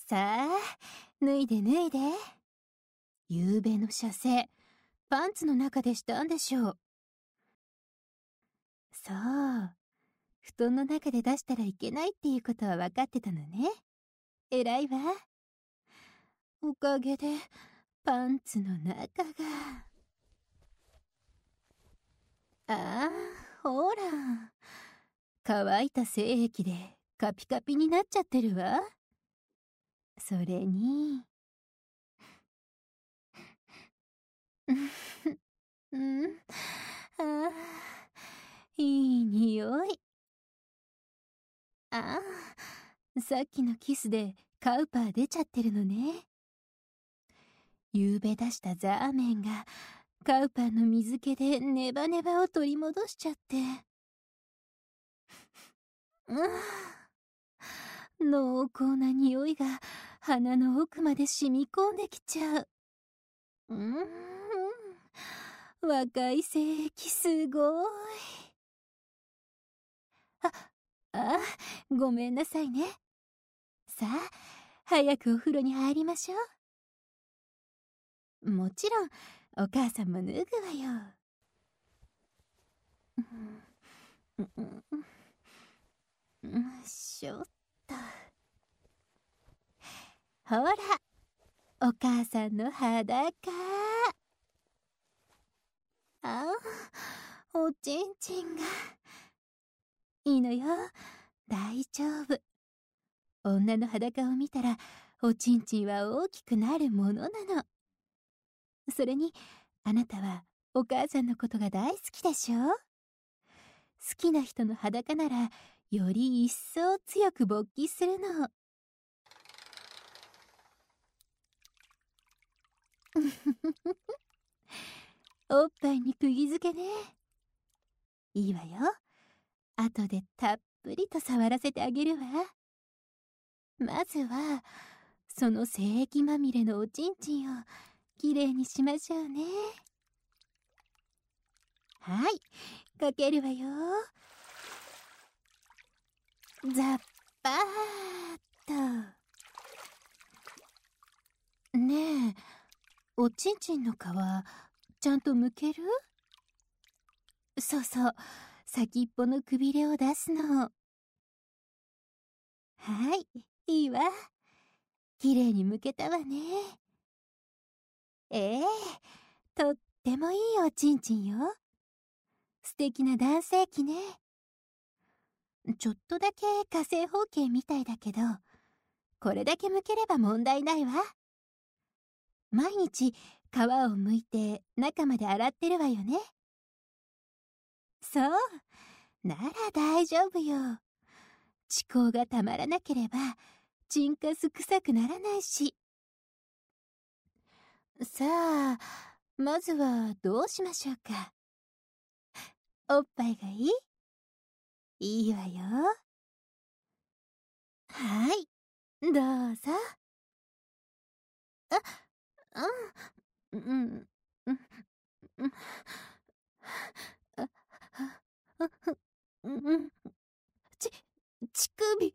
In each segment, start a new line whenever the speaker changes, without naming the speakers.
さあ、脱いで脱いで。夕べの射精、パンツの中でしたんでしょう。そう。布団の中で出したらいけないっていうことは分かってたのね。偉いわ。おかげで、パンツの中が。ああ、ほら。乾いた精液でカピカピになっちゃってるわ。それに。うん。ああ、いい匂い。ああ、さっきのキスでカウパー出ちゃってるのね。夕べ出したザーメンがカウパーの水気でネバネバを取り戻しちゃって。濃厚な匂いが鼻の奥まで染み込んできちゃう。若い精液すごい。ごめんなさいね。さあ、早くお風呂に入りましょう。もちろん、お母さんも脱ぐわよ。しょっと。ほら、お母さんの裸。おちんちんが。いいのよ、大丈夫。女の裸を見たらおちんちんは大きくなるものなの。それにあなたはお母さんのことが大好きでしょ。好きな人の裸ならより一層強く勃起するの。おっぱいに釘付けね。いいわよ。後でたっぷりと触らせてあげるわ。まずはその精液まみれのおちんちんをきれいにしましょうね。はい、かけるわよ。ザッパーっと。ねえ、おちんちんの皮ちゃんと剥ける？そうそう、先っぽのくびれを出すの。はい、いいわ。きれいに剥けたわね。ええ、とってもいいおちんちんよ。素敵な男性器ね。ちょっとだけ火星方形みたいだけど、これだけ剥ければ問題ないわ。毎日皮を剥いて中まで洗ってるわよね。そう、なら大丈夫よ。恥孔がたまらなければチンカス臭くならないし。さあ、まずはどうしましょうか。おっぱいがいい？いいわよ。はい、どうぞ。うん、うん、うん、うん、乳首。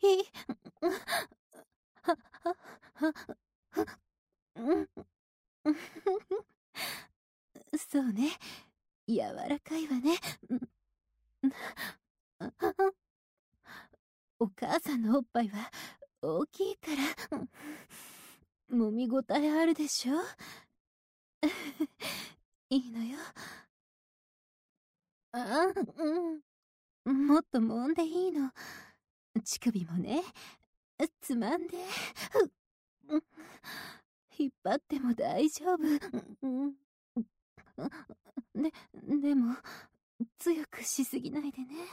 そうね、柔らかいわね。お母さんのおっぱいは大きいから、揉みごたえあるでしょ。いいのよ。もっと揉んでいいの。乳首もね、つまんで、引っ張っても大丈夫。でも、強くしすぎないでね。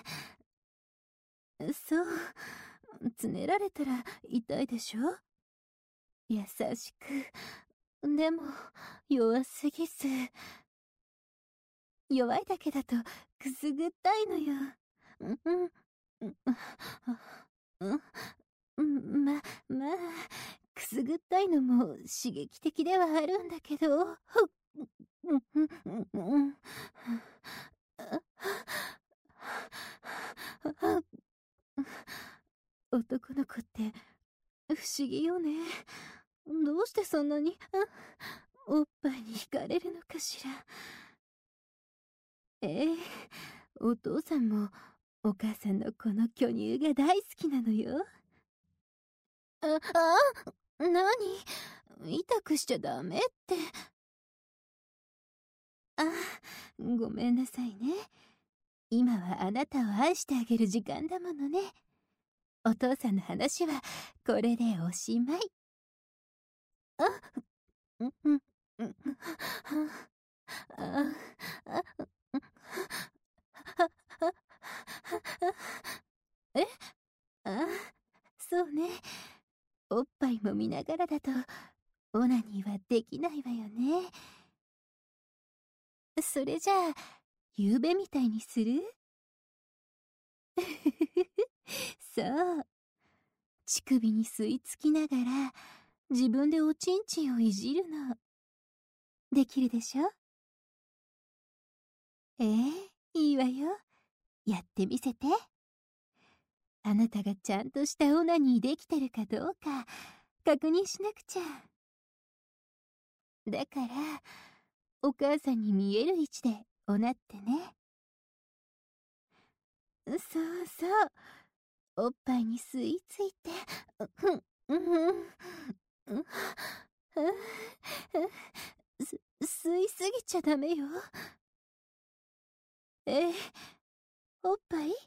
そう、つねられたら痛いでしょ。優しく、でも弱すぎず。弱いだけだとくすぐったいのよ。まあ、くすぐったいのも刺激的ではあるんだけど。男の子って不思議よね。どうしてそんなに、おっぱいに惹かれるのかしら。お父さんもお母さんのこの巨乳が大好きなのよ。何？痛くしちゃダメって。ごめんなさいね。今はあなたを愛してあげる時間だものね。お父さんの話はこれでおしまい。えそうね。おっぱいも見ながらだとオナニーはできないわよね。それじゃあ夕べみたいにする？そう。乳首に吸い付きながら自分でおちんちんをいじるの。できるでしょ？いいわよ。やってみせて。あなたがちゃんとしたオナニーできてるかどうか確認しなくちゃ。だからお母さんに見える位置でおなってね。そうそう。おっぱいに吸い付いて、吸いすぎちゃダメよ。おっぱい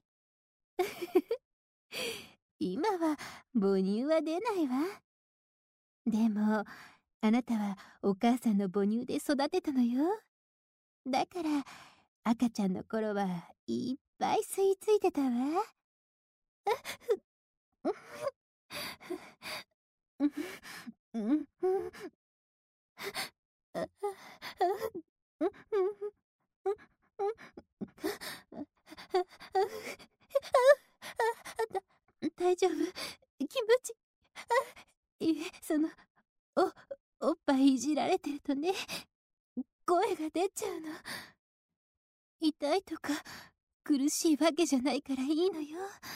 今は母乳は出ないわ。でもあなたはお母さんの母乳で育てたのよ。だから赤ちゃんの頃はいっぱい吸い付いてたわ。大丈夫？気持ちいえ、おっぱいいじられてるとね、声が出ちゃうの。痛いとか苦しいわけじゃないからいいのよ。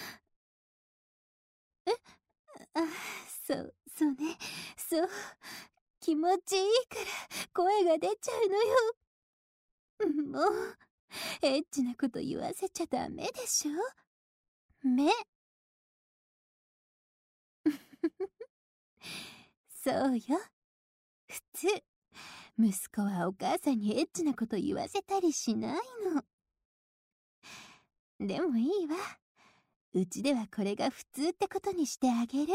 そうね。そう。気持ちいいから声が出ちゃうのよ。もう、エッチなこと言わせちゃダメでしょ。そうよ。普通、息子はお母さんにエッチなこと言わせたりしないの。でもいいわ。うちではこれが普通ってことにしてあげる。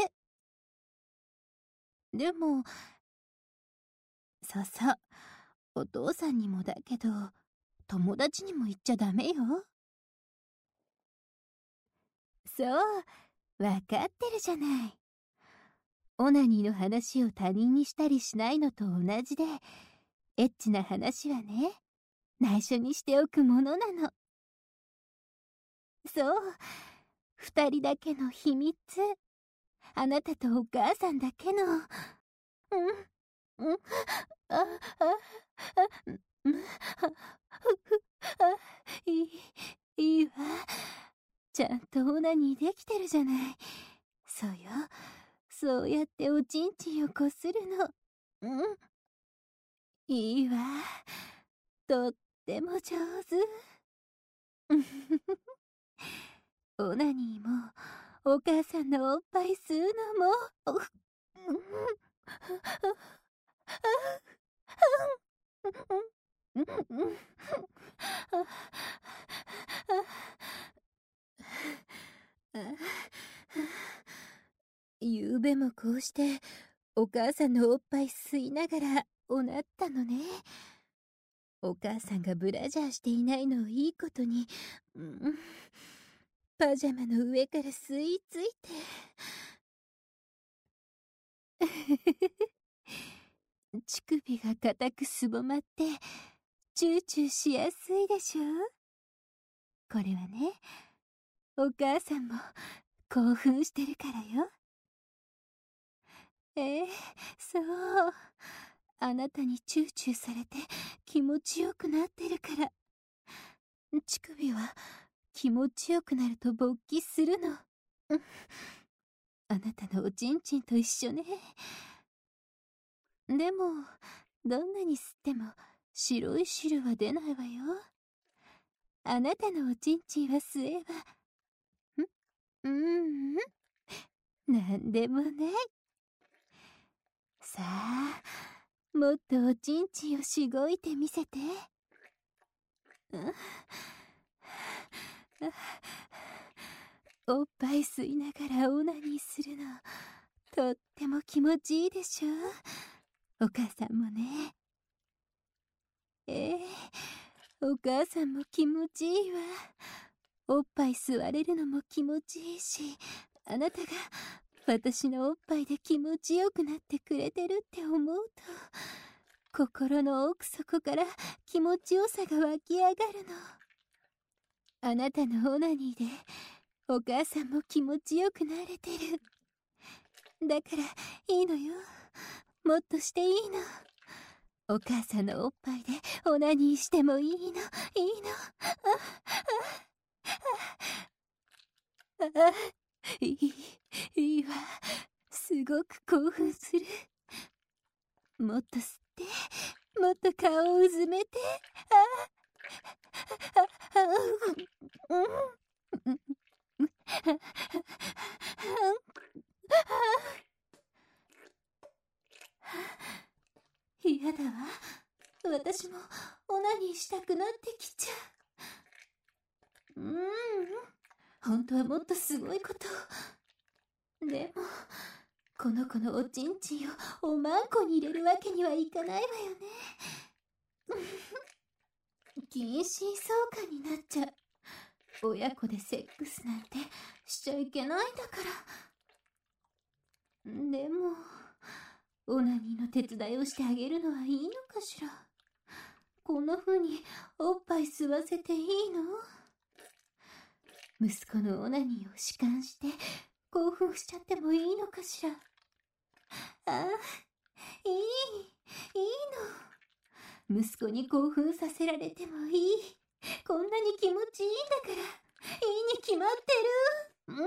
でも、そうそう。お父さんにもだけど、友達にも言っちゃダメよ。そう、わかってるじゃない。オナニーの話を他人にしたりしないのと同じで、エッチな話はね、内緒にしておくものなの。そう、二人だけの秘密。あなたとお母さんだけの。あ、あ、あ、いいわ。ちゃんとオナニーできてるじゃない。そうよ。そうやっておちんちんをこするの。いいわ。とっても上手。オナニーも、お母さんのおっぱい吸うのも、ゆうべもこうしてお母さんのおっぱい吸いながらおなったのね。お母さんがブラジャーしていないのをいいことに、パジャマの上から吸い付いて乳首が固くすぼまってチューチューしやすいでしょ。これはね、お母さんも興奮してるからよ。そう。あなたにチューチューされて気持ちよくなってるから。乳首は気持ちよくなると勃起するの。 あなたのおちんちんと一緒ね。でも、どんなに吸っても白い汁は出ないわよ。あなたのおちんちんは吸えば、なんでもない。さあ、もっとおちんちんをしごいてみせて。おっぱい吸いながらオナニーするの、とっても気持ちいいでしょ。お母さんもね。お母さんも気持ちいいわ。おっぱい吸われるのも気持ちいいし、あなたが私のおっぱいで気持ちよくなってくれてるって思うと、心の奥底から気持ちよさが湧き上がるの。あなたのオナニーでお母さんも気持ちよくなれてる。だからいいのよ。もっとしていいの。お母さんのおっぱいでオナニーしてもいいの、いいの。いいわ。すごく興奮する。もっと吸って、もっと顔をうずめて。嫌だわ。私もオナニーしたくなってきちゃう。本当はもっとすごいこと。でも、この子のおちんちんをおまんこに入れるわけにはいかないわよね。近親相関になっちゃう。親子でセックスなんてしちゃいけないんだから。でも、オナニーの手伝いをしてあげるのはいいのかしら。こんな風におっぱい吸わせていいの？息子のオナニーを弛緩して興奮しちゃってもいいのかしら。いいの。息子に興奮させられてもいい。こんなに気持ちいいんだから、いいに決まってる。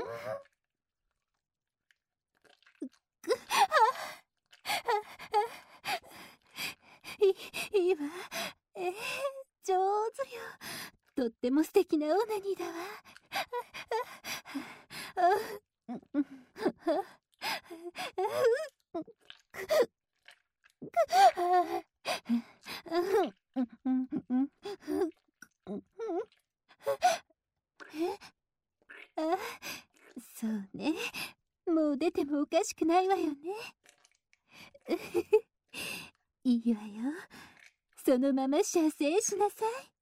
いいわ。上手よ。とっても素敵なオナニーだわ。そうね。もう出てもおかしくないわよね。いいわよ。そのまま射精しなさい。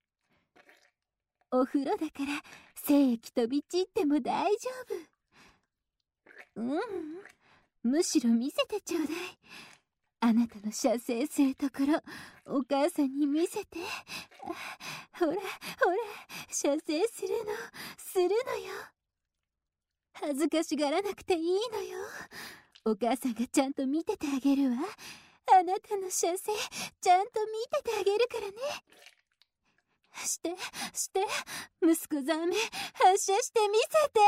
お風呂だから精液飛び散っても大丈夫。むしろ見せてちょうだい。あなたの射精するところ、お母さんに見せて。ほら、射精するのよ。恥ずかしがらなくていいのよ。お母さんがちゃんと見ててあげるわ。あなたの射精、ちゃんと見ててあげるからね。して、息子ザメ、発射してみせて。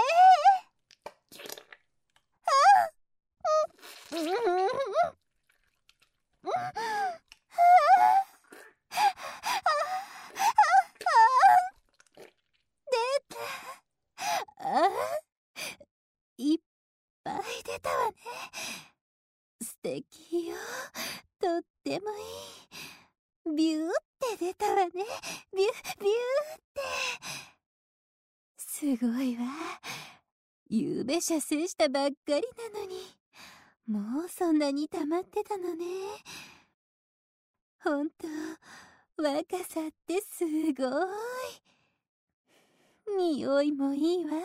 出た。いっぱい出たわね。素敵よ。とってもいい。ビューって出たわね。ビューって。すごいわ。ゆうべ射精したばっかりなのに、もうそんなに溜まってたのね。ほんと、若さってすごい。匂いもいいわ。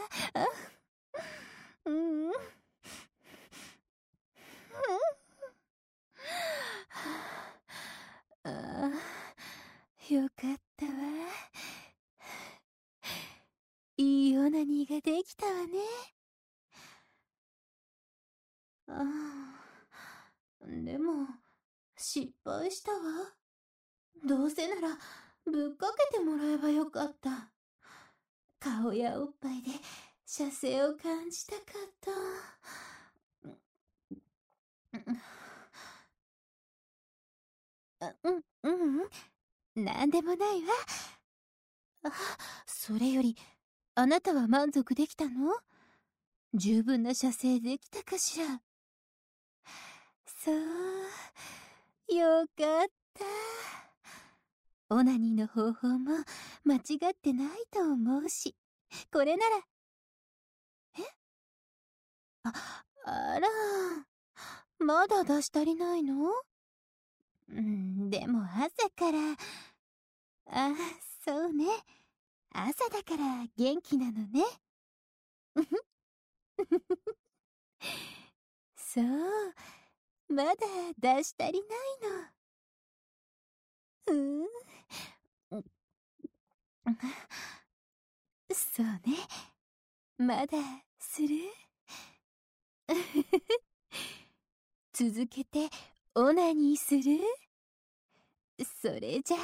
よかったわ。いいオナニーができたわね。でも、失敗したわ。どうせなら、ぶっかけてもらえばよかった。顔やおっぱいで射精を感じたかった。なんでもないわ。それより、あなたは満足できたの？十分な射精できたかしら？そう、よかった。オナニーの方法も間違ってないと思うし、これなら。あら、まだ出し足りないの？でも朝から、そうね。朝だから元気なのね。そう、まだ出し足りないの。そうね。まだする？続けてオナニーする？それじゃ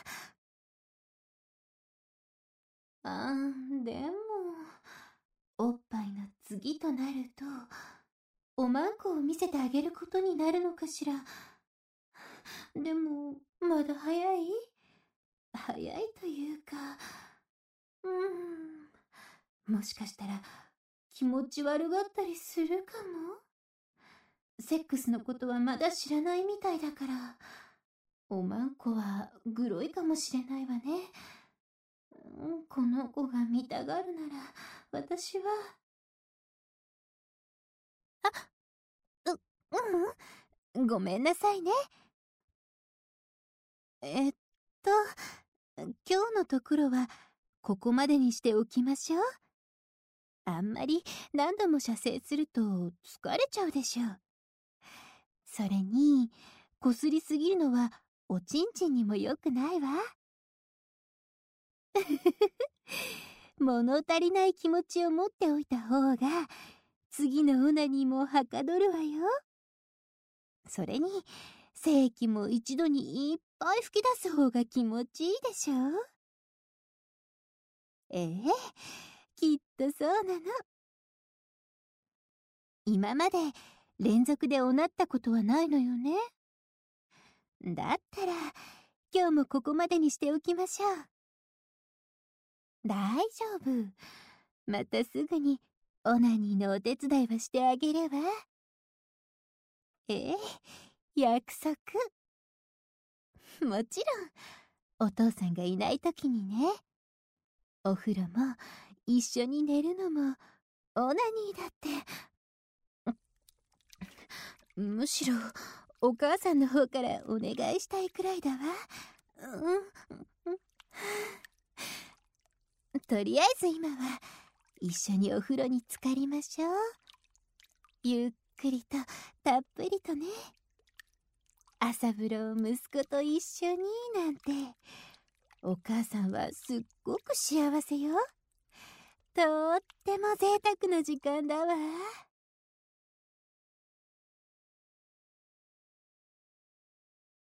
あ。でも、おっぱいの次となると、おまんこを見せてあげることになるのかしら。でも、まだ早い？早いというか、もしかしたら気持ち悪がったりするかも。セックスのことはまだ知らないみたいだから、おまんこはグロいかもしれないわね。この子が見たがるなら、私は。ごめんなさいね。今日のところは、ここまでにしておきましょう。あんまり何度も射精すると疲れちゃうでしょう。それに、こすりすぎるのはおちんちんにも良くないわ。物足りない気持ちを持っておいた方が、次のオナニーもはかどるわよ。それに、精液も一度にいっぱい吹き出す方が気持ちいいでしょ。きっとそうなの。今まで連続でおなったことはないのよね。だったら、今日もここまでにしておきましょう。大丈夫。またすぐにオナニーのお手伝いはしてあげるわ。約束。もちろん、お父さんがいないときにね。お風呂も一緒に寝るのもオナニーだって。むしろお母さんの方からお願いしたいくらいだわ。とりあえず今は一緒にお風呂に浸かりましょう。ゆっくりとたっぷりとね。朝風呂を息子と一緒になんて、お母さんはすっごく幸せよ。とっても贅沢な時間だわ。